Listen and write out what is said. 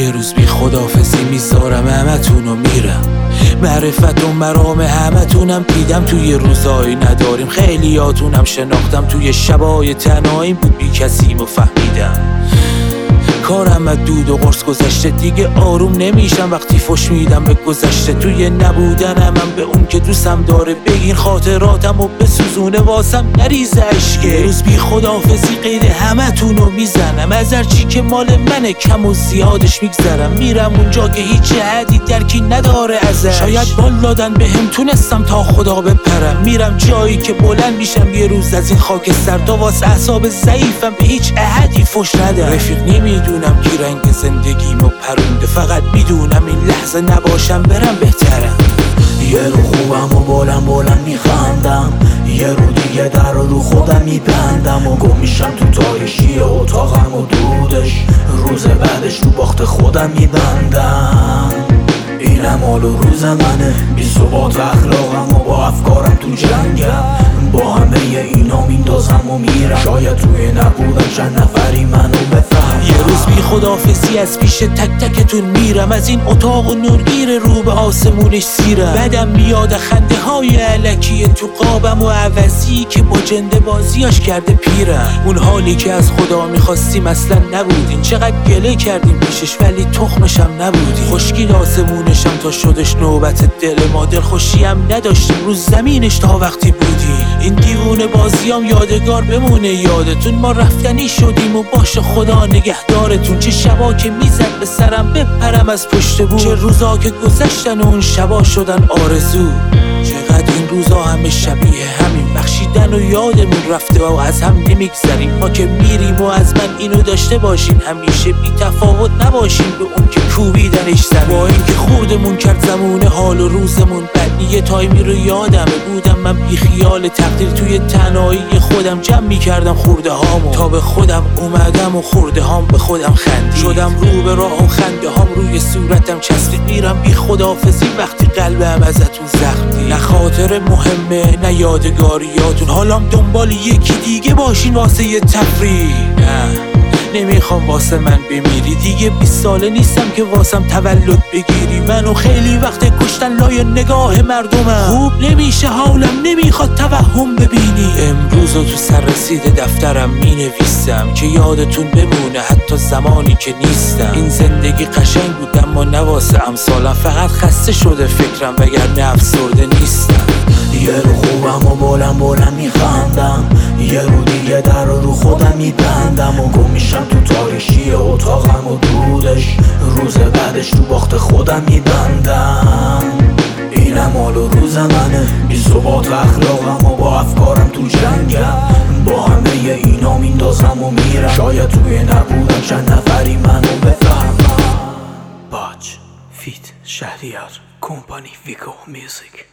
یه روز بی خداحافظی میذارم همتونو میرم. معرفت و مرام همتونم دیدم توی روزایی نداریم، خیلیاتونم شناختم توی شبای تنهاییم بود بی کسیم و فهمیدم کارم از دود و قرص گذشته، دیگه آروم نمیشم وقتی فش میدم به گذشته. توی نبودنم من به اون که دوستم داره بگیر خاطراتم و بسوزونه واسم نریزه اشکه. یه روز بی خداحافظی قید همتونو میزنم، از هرچی که مال منه کم و زیادش میگذرم. میرم اونجا که هیچ حدی درکی نداره ازش، شاید بال دادن بهم تونستم تا خدا بپرم. میرم جایی که بلند میشم یه روز از این خاکستر، تا واسه اعصاب ضعیفم به هیچ احدی فش ندم. رفیق نمیدونم کی رنگ زندگیمو پرونده، فقط میدونم این لحظه نباشم برم بهترم. یه رو خوبم و بلند میخندم، یه رو دیگه در رو خودم میبندم و گم میشم تو تاریشی اتاقم و دودش. روز بعدش رو باخت خودم میبندم. اینم حال و روز منه، بی ثبات اخلاقم و با افکارم تو جنگم. با همه اینا میندازم و میرم، شاید توی نبودم چند نفری منو بفهم. یه روز بی خداحافظی از پیش تک تکتون میرم، از این اتاق و نورگیر رو به آسمونش سیرم. بعدم میاد خنده های علکی تو قابم و عوضی که با جنده بازیاش کرده پیرم. اون حالی که از خدا میخواستیم اصلا نبودین، چقدر گله کردیم پیشش ولی تخمشم نبودین. خشکید آسمونشم تا شدش نوبت دل ما، دل خوشیم نداشتیم رو زمینش تا وقتی بودی. این دیوونه بازیام یادگار بمونه یادتون، ما رفتنی شدیم و باشه خدا نگهدارتون. چه شبا که میزد به سرم بپرم از پشت بود، چه روزا که گذشتن و اون شبا شدن آرزو. چقدر این روزا همه شبیه همین، بخشیدن و یادمون رفته و از هم نمیگذریم. ما که میریم و از من اینو داشته باشین، همیشه بی تفاوت نباشین به اون که کوبیدنش زمین. با اینکه خوردمون کرد زمونه حال و روزمون بد، یه تایمی رو یادمه بودم من بی خیال تقدیر توی تنهایی خودم جمع میکردم خورده هامو، تا به خودم اومدم و خورده هام به خودم خندید. شدم رو به راه و خنده هام روی صورتم چسبید. میرم بی خداحافظی وقتی قلبم ازتون زخم دید. نه خاطر مهمه نه یادگاریاتون، حالام دنبال یکی دیگه باشین واسه یه تفریح. نه نمیخوام واسه من بمیری، دیگه 20 ساله نیستم که واسم تولد بگیری. منو خیلی وقت کشتن لای نگاه مردمم، خوب نمیشه حالم نمیخواد توهم ببینی. امروزو تو سر رسیده دفترم مینویسم که یادتون بمونه حتی زمانی که نیستم. این زندگی قشنگ بود اما نه واسه امثالم، فقط خسته شده فکرم وگرنه افسرده نیستم. یه رو خوبم و بلند میخندم، یه رو دیگه در رو خودم میبندم و گم میشم تو تاریشی اتاقم و دودش. روز بعدش تو باخت خودم میبندم. اینم حال و روز منه، بی ثبات اخلاقم و با افکارم تو جنگم. با همه اینا میندازم و میرم، شاید توی نبودم چند نفری منو بفهمم. باج فیت شهریار کمپانی ویکو میوزیک.